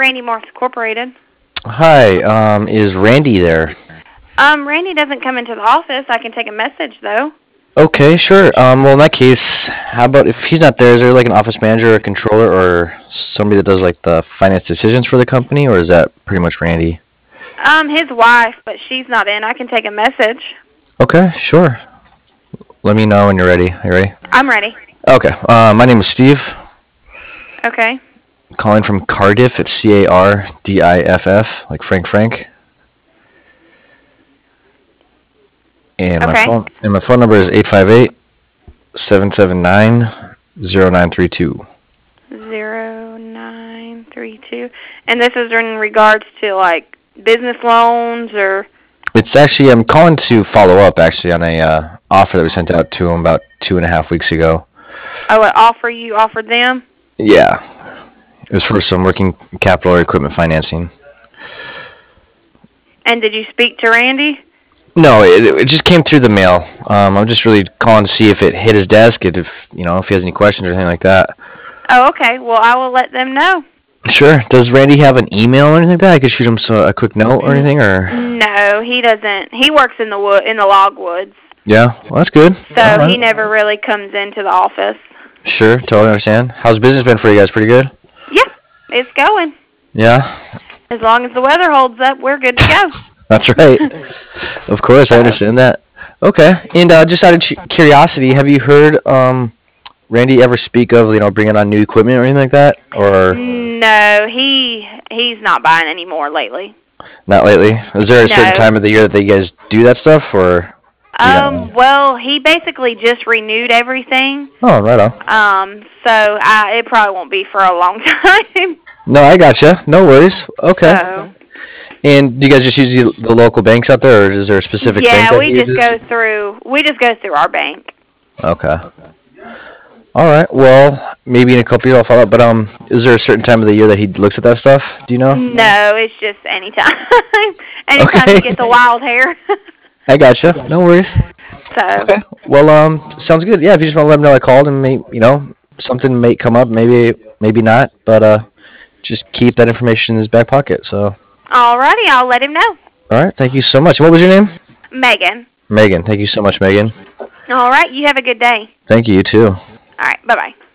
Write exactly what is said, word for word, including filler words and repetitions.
Randy Morse Incorporated. Hi, um, is Randy there? Um, Randy doesn't come into the office. I can take a message, though. Okay, sure. Um, well, in that case, how about if he's not there, is there like an office manager or a controller or somebody that does like the finance decisions for the company, or is that pretty much Randy? Um, his wife, but she's not in. I can take a message. Okay, sure. Let me know when you're ready. Are you ready? I'm ready. Okay, uh, my name is Steve, Okay. calling from Cardiff. It's C A R D I F F, like Frank Frank. And my Okay. phone and my phone number is eight five eight, seven seven nine, zero nine three two. Zero nine three two. And this is in regards to, like, business loans or... It's actually, I'm calling to follow up actually on a uh, offer that we sent out to him about two and a half weeks ago. Oh, an offer you offered them? Yeah, it was for some working capital or equipment financing. And did you speak to Randy? No, it, it just came through the mail. Um, I'm just really calling to see if it hit his desk, and if you know if he has any questions or anything like that. Oh, okay. Well, I will let them know. Sure. Does Randy have an email or anything like that? I could shoot him so, a quick note or anything, or No, he doesn't. He works in the wood in the logwoods, yeah. Well, that's good. so All right. he never really comes into the office. Sure, totally understand. How's business been for you guys? Pretty good? Yeah, it's going. Yeah? As long as the weather holds up, we're good to go. That's right. Of course, I understand that. Okay. And uh, just out of ch- curiosity, have you heard um, Randy ever speak of, you know, bringing on new equipment or anything like that? Or No, he he's not buying any more lately. not lately? Is there a certain No. time of the year that they guys do that stuff, or? Um, well, he basically just renewed everything. Oh, right on. Um, so I, it probably won't be for a long time. No, I gotcha. No worries. Okay. So, And do you guys just use the, the local banks out there, or is there a specific bank yeah, that we he just uses? go through we just go through our bank. Okay. All right. Well, maybe in a couple years I'll follow up. But um, is there a certain time of the year that he looks at that stuff? Do you know? No, it's just anytime. Anytime Okay. you get the wild hair. I gotcha. No worries. So, Okay. Well, um, sounds good. Yeah, if you just want to let him know I called and may, you know, something may come up, maybe, maybe not, but uh, just keep that information in his back pocket. So. alrighty, I'll let him know. All right. Thank you so much. What was your name? Megan. Megan. Thank you so much, Megan. All right, you have a good day. Thank you. You too. All right, bye-bye.